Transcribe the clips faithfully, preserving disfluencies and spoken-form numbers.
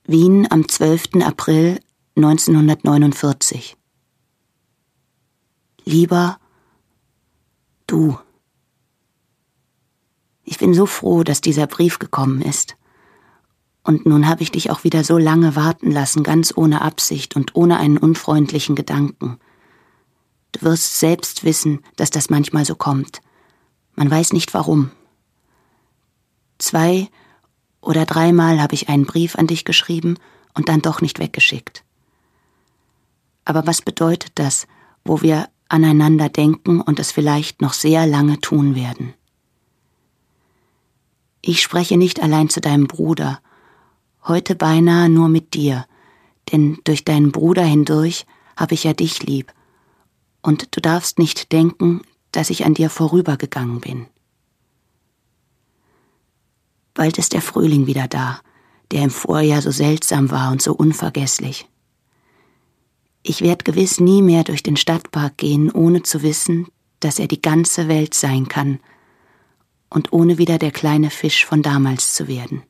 Wien am zwölften April neunzehnhundertneunundvierzig. Lieber du. Ich bin so froh, dass dieser Brief gekommen ist. Und nun habe ich dich auch wieder so lange warten lassen, ganz ohne Absicht und ohne einen unfreundlichen Gedanken. Du wirst selbst wissen, dass das manchmal so kommt. Man weiß nicht warum. Zwei oder dreimal habe ich einen Brief an dich geschrieben und dann doch nicht weggeschickt. Aber was bedeutet das, wo wir aneinander denken und es vielleicht noch sehr lange tun werden? Ich spreche nicht allein zu deinem Bruder, heute beinahe nur mit dir, denn durch deinen Bruder hindurch habe ich ja dich lieb, und du darfst nicht denken, dass ich an dir vorübergegangen bin. Bald ist der Frühling wieder da, der im Vorjahr so seltsam war und so unvergesslich. Ich werde gewiss nie mehr durch den Stadtpark gehen, ohne zu wissen, dass er die ganze Welt sein kann und ohne wieder der kleine Fisch von damals zu werden.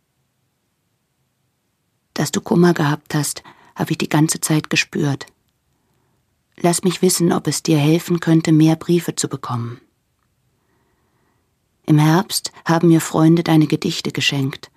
Dass du Kummer gehabt hast, habe ich die ganze Zeit gespürt. Lass mich wissen, ob es dir helfen könnte, mehr Briefe zu bekommen. Im Herbst haben mir Freunde deine Gedichte geschenkt.